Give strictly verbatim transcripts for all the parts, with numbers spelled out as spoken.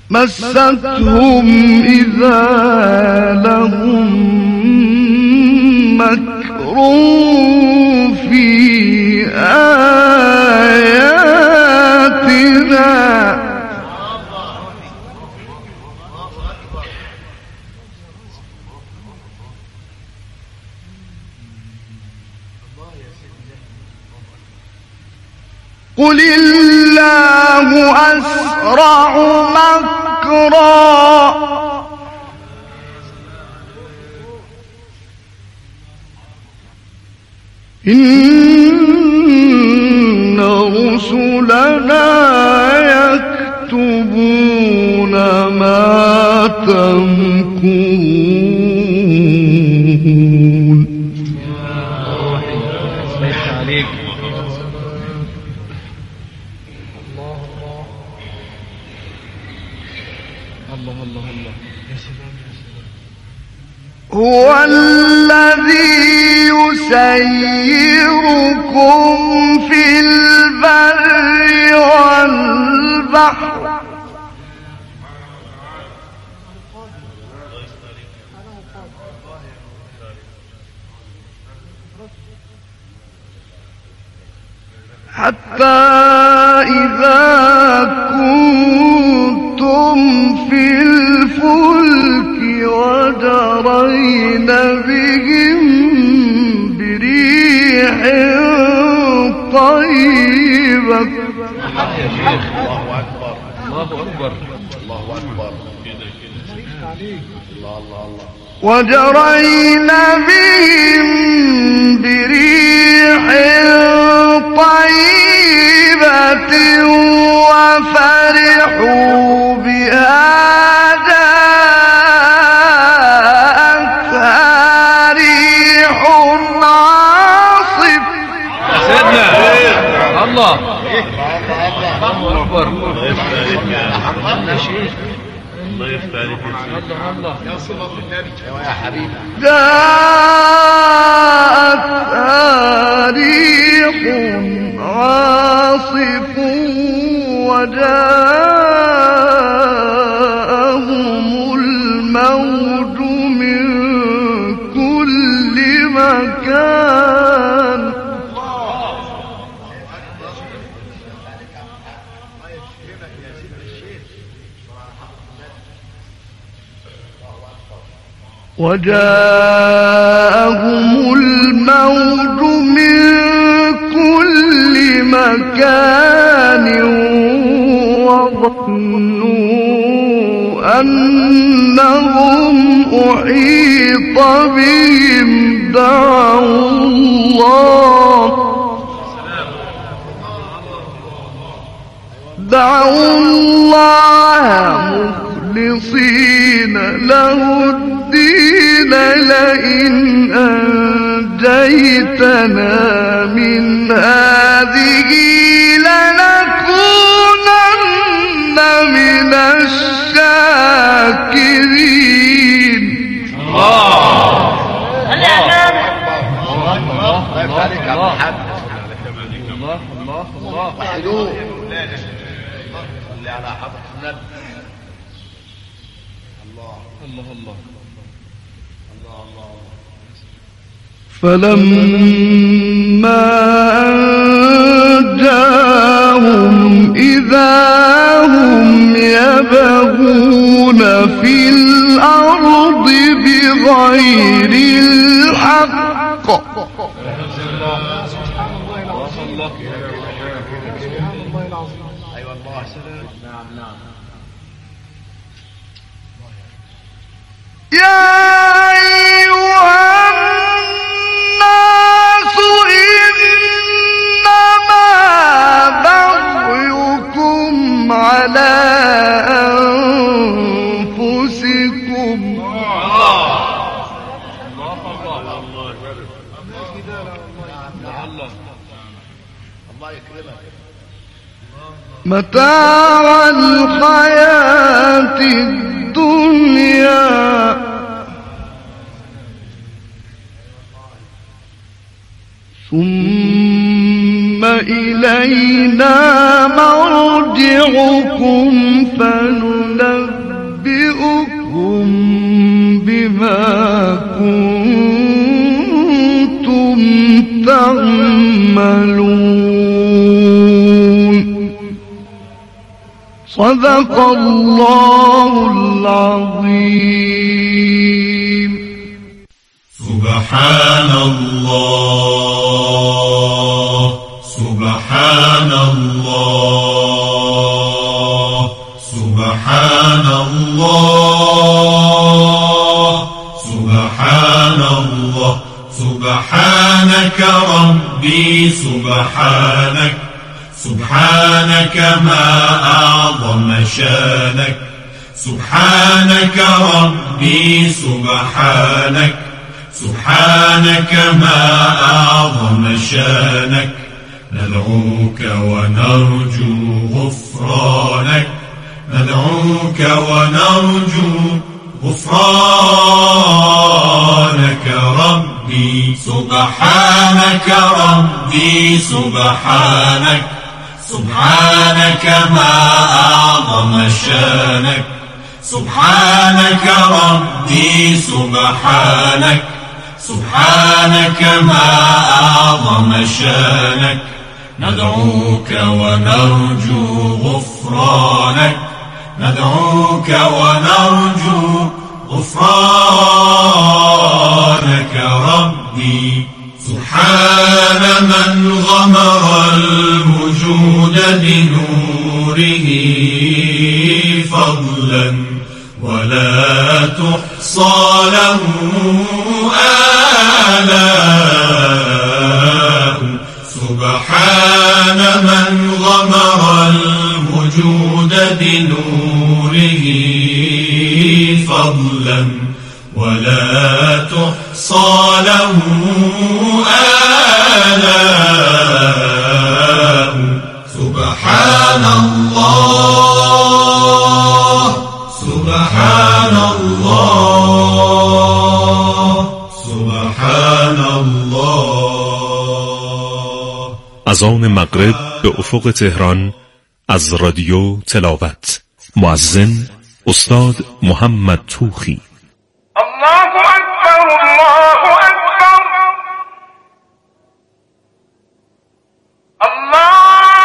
مستهم إذا لهم مكر في آياتنا قل الله أسرع مكرا إن رسلنا يكتبون ما تمكرون. هو الذي يسيركم في البر والبحر حتى إذا كنتم في الفلك وجرين بهم بريح طيبة الله أكبر الله أكبر الله أكبر الله الله وجرين بهم بريح طيبة وفرحوا بها جاءتها ريح عاصف. سيدنا الله الله أكبر الله يفتح الله يا صلاة النبي يا حبيبي. جاءتها ريح عاصف وجاءهم الموج من كل مكان وجاءهم الموج من كل مكان وظنوا أنهم أحيط بهم دعوا الله دعوا الله مخلصين له الدين لئن أنجيتنا من هذه لنكونن من الشاكرين. الله الله الله الله الله وحدوه اللي على حضرة النبي. الله الله الله فلما أنجاهم إذا هم يبغون في الأرض بغير الحق. يا أيها الناس إنما بغيكم على أنفسكم. متاع الحياة الدنيا ثم إلينا مرجعكم فننبئكم بما كنتم تعملون. صدق الله العظيم. سبحان الله سبحان الله سبحان الله سبحان الله سبحانك ربي سبحانك سبحانك ما أعظم شانك سبحانك ربي سبحانك سبحانك ما أعظم شانك ندعوك ونرجو غفرانك ندعوك ونرجو غفرانك ربي سبحانك ربي سبحانك سبحانك ما أعظم شانك سبحانك ربي سبحانك سبحانك ما أعظم شانك ندعوك ونرجو غفرانك ندعوك ونرجو غفرانك ربي سبحان من غمر الوجود بنوره فضلا ولا تحصى له آلاء سبحان من غمر الوجود بنوره فضلا ولا تحصى له آلاء سبحان الله سبحان الله سبحان الله. اذان مغرب به افق تهران از رادیو تلاوت. مؤذن استاد محمد توخی. الله أكبر الله أكبر الله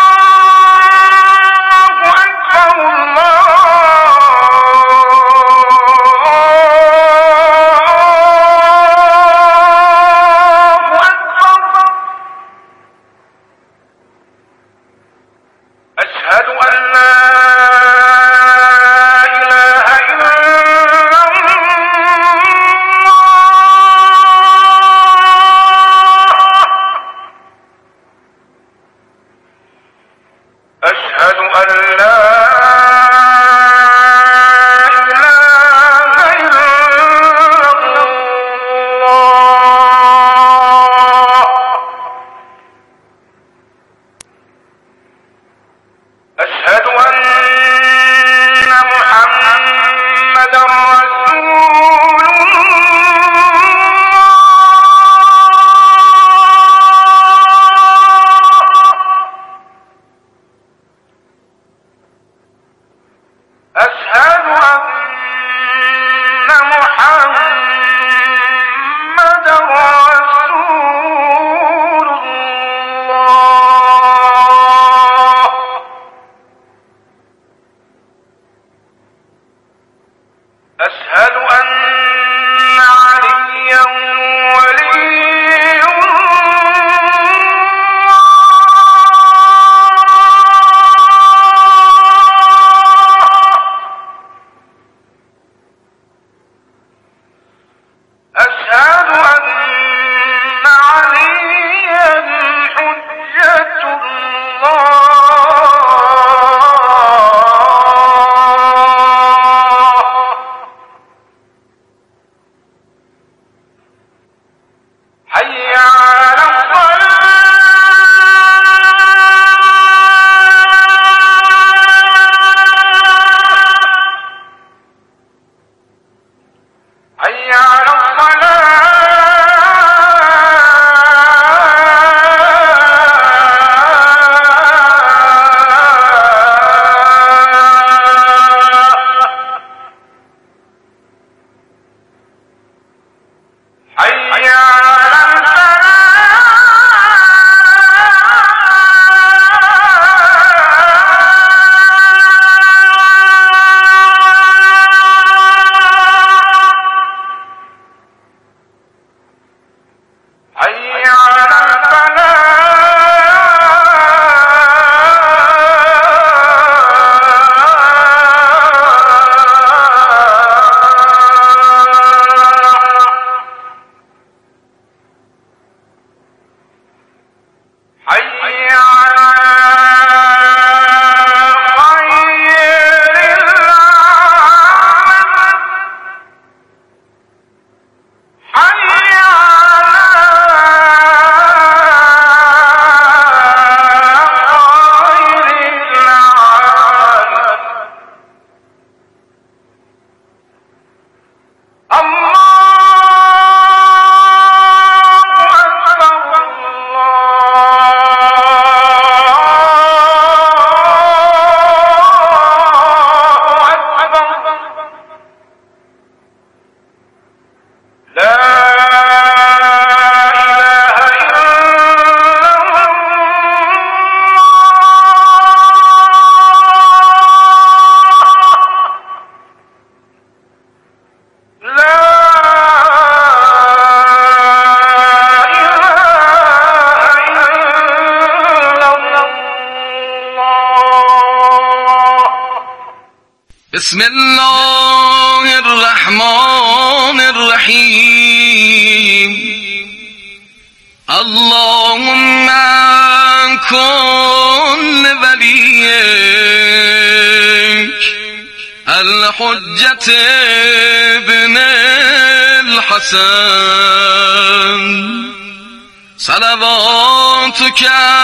أكبر الله أكبر. أشهد أن لا أشهد أن لا إله إلا الله. أشهد أن محمدا رسول الله. بسم الله الرحمن الرحیم. اللهم كن وليك الحجة ابن الحسن صلواتك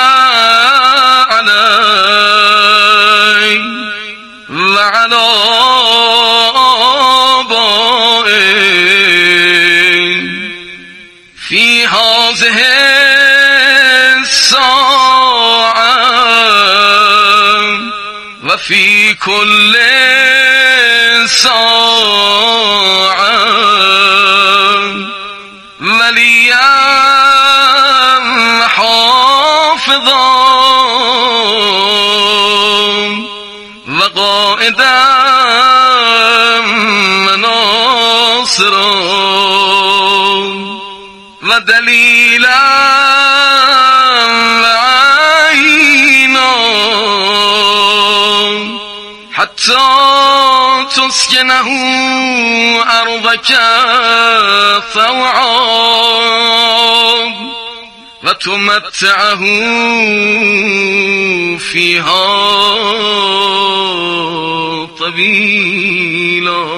عليه وعلى آبائه في هذه الساعة وفي كل ساعة وليا حافظا وقائدا مناصرا ودليلا وعينا حتى تسكنه أرضك طوعا وتمتعه فيها طويلا.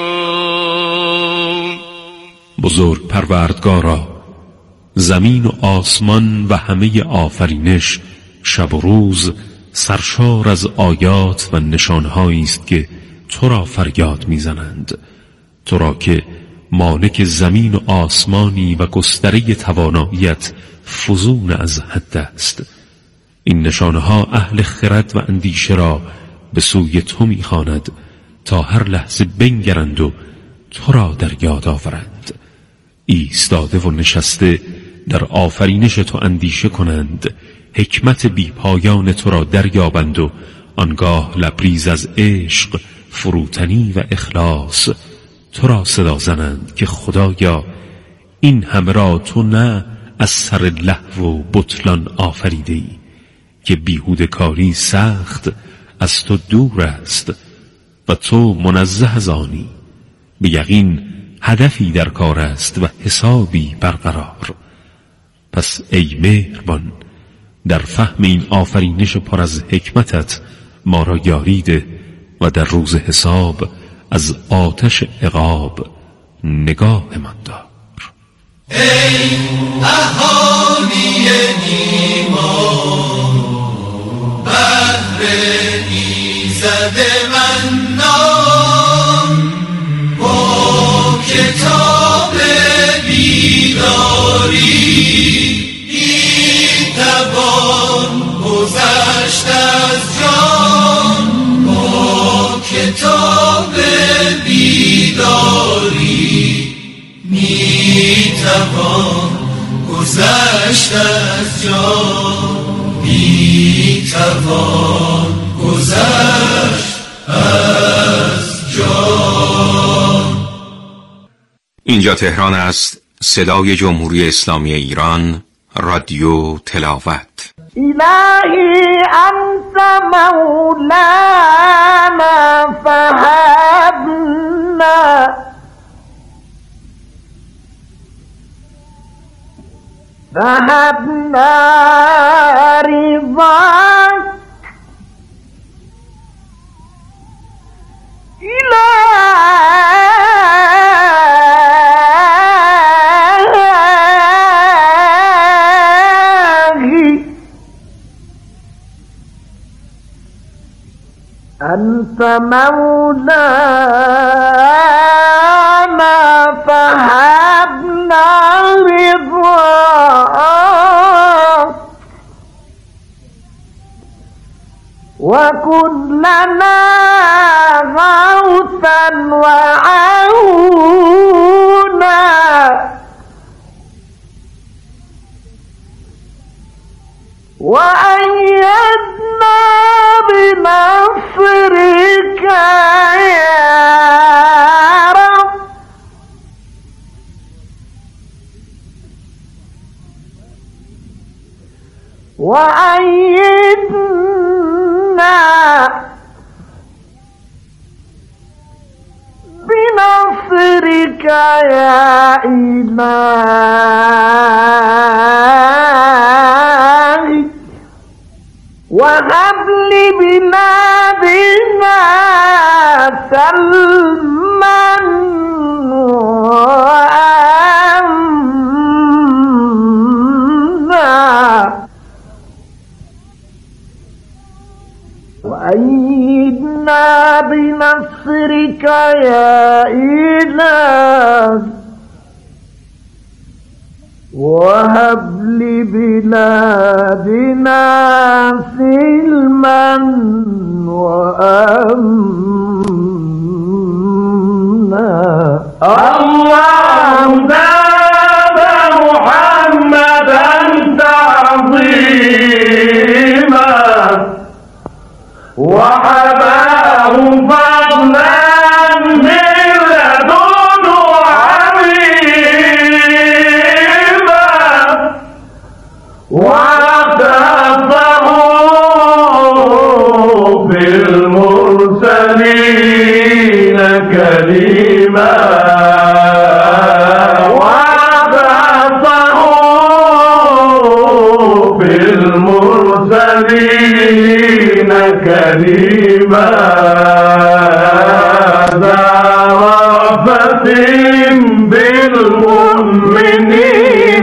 بزرگ پروردگارا، زمین و آسمان و همه آفرینش شب و روز سرشار از آیات و نشانهایی است که تو را فریاد میزنند. تو را که مالک زمین و آسمانی و گستره تواناییت فزون از حد است. این نشانها اهل خرد و اندیشه را به سوی تو میخواند تا هر لحظه بنگرند و تو را در یاد آورند. ایستاده و نشسته در آفرینش تو اندیشه کنند، حکمت بی پایان تو را دریابند و آنگاه لبریز از عشق، فروتنی و اخلاص تو را صدا زنند که خدایا این همه را تو نه از سر لهو و بطلان آفریده ای که بیهوده کاری سخت از تو دور است و تو منزه از آنی. به یقین هدفی در کار است و حسابی برقرار. پس ای مهربان در فهم این آفرینش پر از حکمتت ما را یاری ده و در روز حساب از آتش عقاب نگاه من دار. ای اهالی ایمان بهر ایزد منان با کتاب بیداری توان گذشت از جان. با کتاب بیداری می توان گذشت از جان. می توان گذشت از جان. اینجا تهران است، صدای جمهوری اسلامی ایران، رادیو تلاوت. إلهي أنت مولانا فهبنا فهبنا رضاك إلهي أنت مولانا فهبنا رضاك وكن لنا غوثا وعونا وأيدنا بنصرك يا رب وأيدنا بنصرك يا إلهي وهب لي بلادنا سلما وأمنا وأيدنا بنصرك يا إلهي وهب لبلادنا سلما وأمنا. اللهم زاد محمدا تعظيما وحباه فضلا من لدنه عظيما وأختصه في المرسلين كريما وأختصه في المرسلين كريما ذا رأفة بالمؤمنين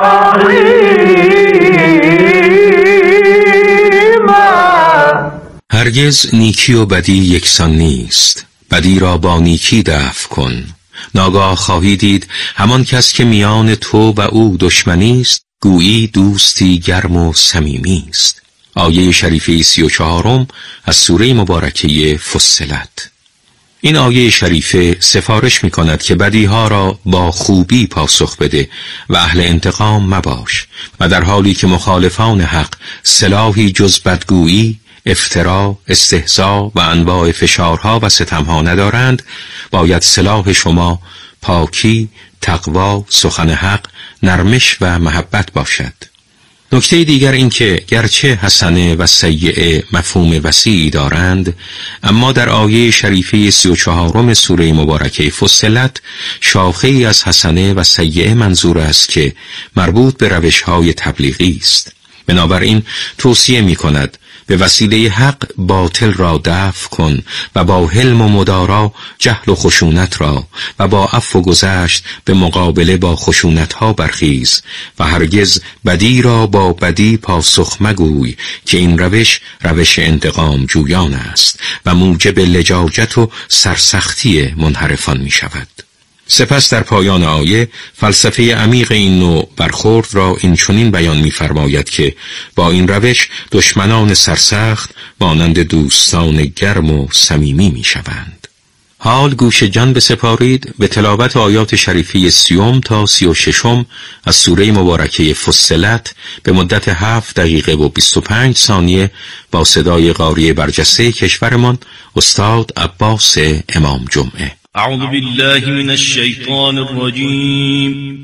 رحيما. هرگز نیکی و بدی یکسان نیست. بدی را با نیکی دفع کن. ناگاه خواهی دید همان کس که میان تو و او دشمنی است گویی دوستی گرم و صمیمی است. آیه شریفه سی و چهارم از سوره مبارکه فصلت. این آیه شریفه سفارش می کند که بدیها را با خوبی پاسخ بده و اهل انتقام مباش و در حالی که مخالفان حق سلاحی جز بدگویی، افترا، استهزا و انواع فشارها و ستمها ندارند، باید سلاح شما پاکی، تقوا، سخن حق، نرمش و محبت باشد. نکته دیگر این که گرچه حسنه و سیئه مفهوم وسیعی دارند، اما در آیه شریفه سی و چهارم سوره مبارکه فصلت شاخه‌ای از حسنه و سیئه منظور است که مربوط به روش‌های تبلیغی است. بنابراین توصیه می کند به وسیله حق باطل را دفع کن و با حلم و مدارا جهل و خشونت را و با عفو و گذشت به مقابله با خشونتها برخیز و هرگز بدی را با بدی پاسخ مگوی که این روش روش انتقام جویان است و موجب لجاجت و سرسختی منحرفان می شود. سپس در پایان آیه فلسفه عمیق این نوع برخورد را این چنین بیان می‌فرماید که با این روش دشمنان سرسخت مانند دوستان گرم و صمیمی می‌شوند. حال گوش جان بسپارید به تلاوت آیات شریفه سیوم تا سی و ششم از سوره مبارکه فصلت به مدت هفت دقیقه و بیست و پنج ثانیه با صدای قاری برجسته کشورمان استاد عباس امام جمعه. أعوذ بالله من الشيطان الرجيم.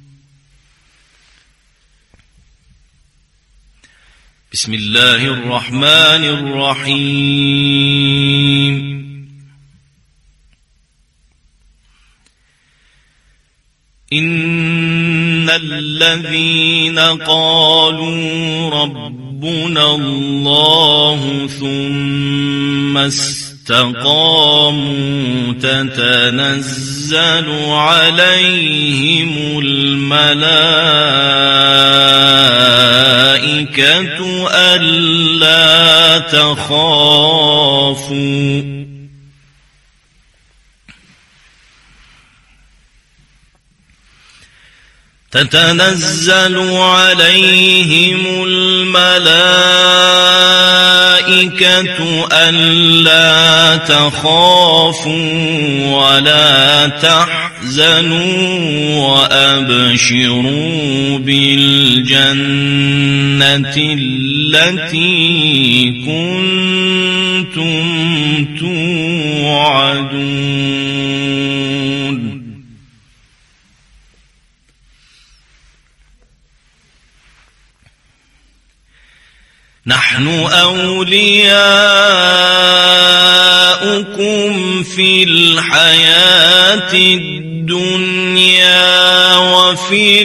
بسم الله الرحمن الرحيم. إن الذين قالوا ربنا الله ثم استقاموا تتنزل عليهم الملائكة ألا تخافوا تتنزل عليهم الملائكة ألا تخافوا ولا تحزنوا وأبشروا بالجنة التي كنتم توعدون. نحن أولياؤكم في الحياة الدنيا الدنيا وفي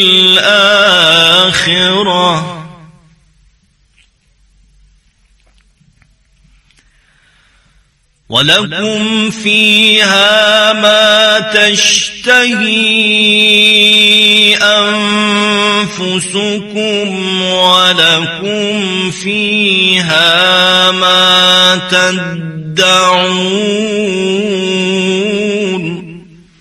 الآخرة ولكم فيها ما تشتهي أنفسكم ولكم فيها ما تدعون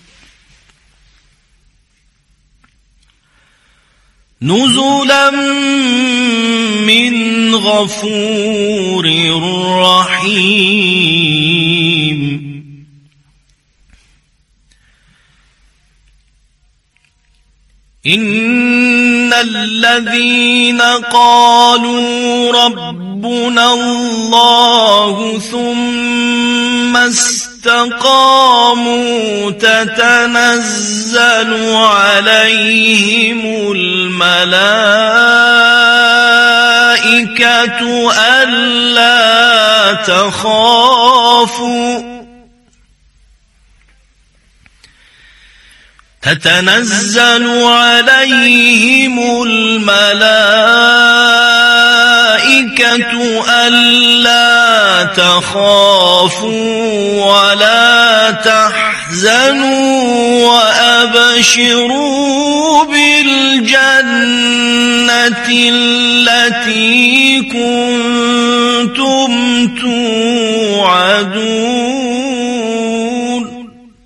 نزلا من غفور رحيم إن الذين قالوا ربنا الله ثم استقاموا تتنزل عليهم الملائكة ألا تخافوا تتنزل عليهم الملائكة ألا تخافوا ولا تحزنوا وأبشروا بالجنة التي كنتم توعدون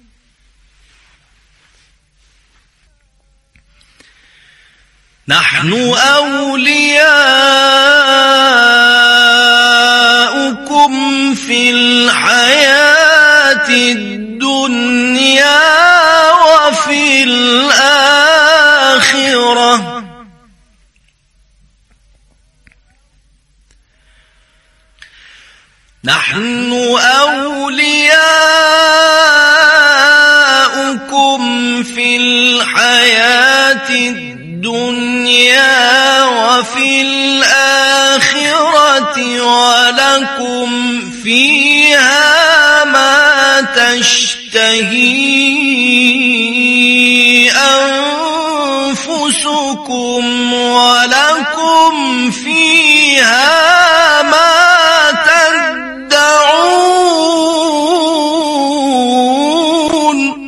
نحن أولياؤكم في الحياة الدنيا وفي الآخرة نحن أولياؤكم في الحياة الدنيا الدنيا وفي الآخرة ولكم فيها ما تشتهي أنفسكم ولكم فيها ما تدعون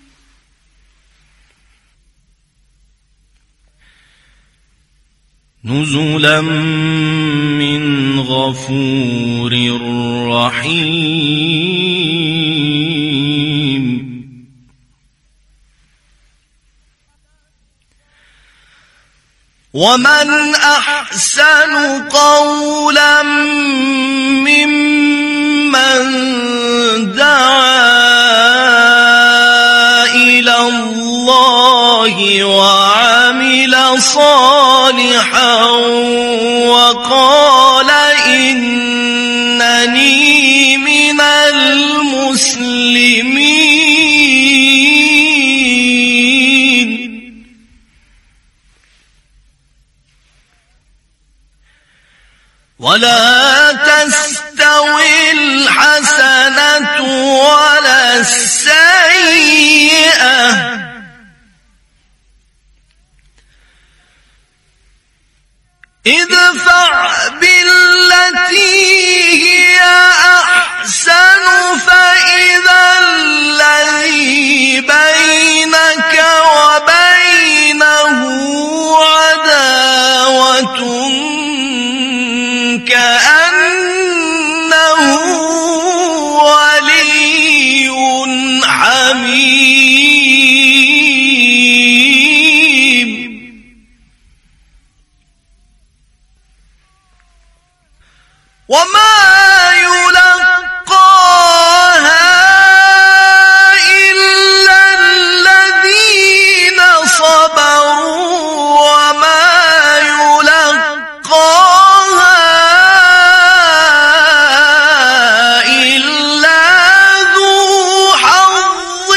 نزلا من غفور رحيم ومن أحسن قولا ممن دعا إلى الله وعمل صالحا وقال إنني من المسلمين ولا تستوي الحسنة ولا السيئة ادفع بالتي هي أحسن فإذا الذي بينك وبينه عداوة كأنه ولي حميم وما يلقاها إلا الذين صبروا وما يلقاها إلا ذو حظ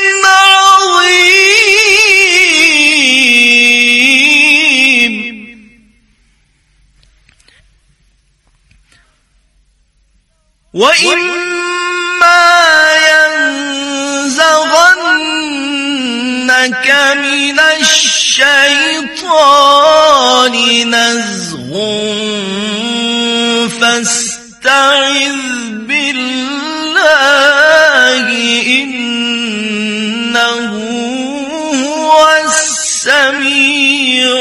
عظيم وإما ينزغنك لك من الشيطان نزغ فاستعذ بالله إنه هو السميع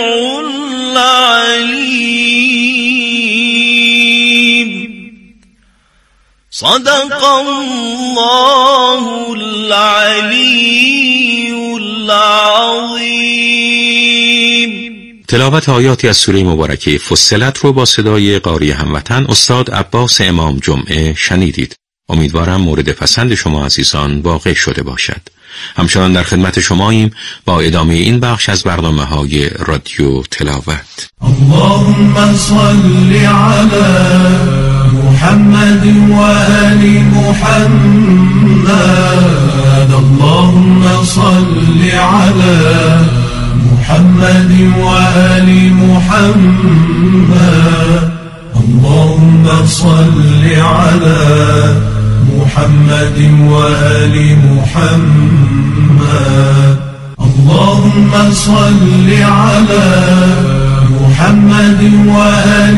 العليم. صدق الله العلی العظیم. تلاوت آیاتی از سوره مبارکه فصلت رو با صدای قاری هموطن استاد عباس امام جمعه شنیدید. امیدوارم مورد پسند شما عزیزان واقع شده باشد. همچنان در خدمت شماییم با ادامه این بخش از برنامه های رادیو تلاوت. اللهم صل علی محمد و آل محمد. اللهم صل علی محمد و آل محمد. اللهم صل علی محمد و آل محمد. اللهم صل علی محمد و آل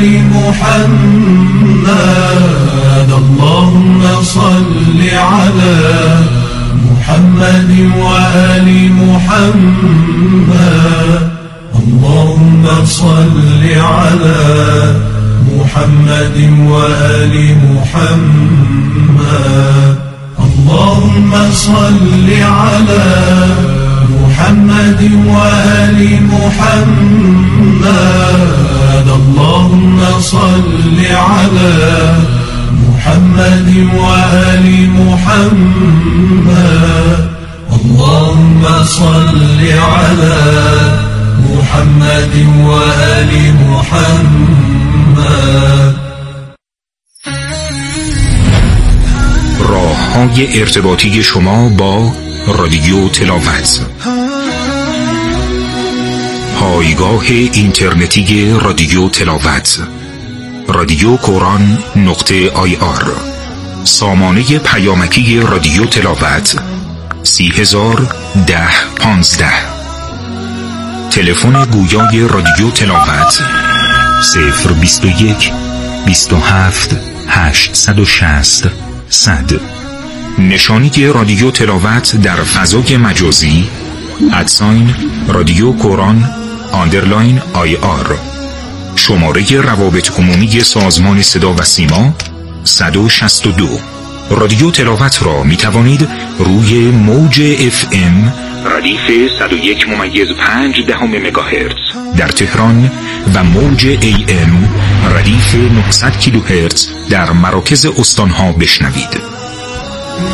محمد. اللهم صل علی محمد و آل محمد. اللهم صل علی محمد و آل محمد. اللهم صل علی محمد و آل محمد. اللهم صل علی محمد و آل محمد. اللهم صل علی محمد و آل محمد. راه‌های ارتباطی شما با رادیو تلاوت. پایگاه اینترنتی رادیو تلاوت رادیو قرآن نقطه آی آر. سامانه پیامکی رادیو تلاوت سی هزار ده پانزده. تلفن گویای رادیو تلاوت صفر بیست و یک بیست و هفت هشتصد و شصت صد. نشانی رادیو تلاوت در فضای مجازی ادساین رادیو قرآن آندرلاین آی آر. شماره روابط عمومی سازمان صدا و سیما صد و شصت و دو. رادیو تلاوت را می توانید روی موج اف ام ردیف صد و یک ممیز پنج دهم مگاهرتز در تهران و موج ای ام ردیف نهصد کیلوهرتز در مراکز استانها بشنوید.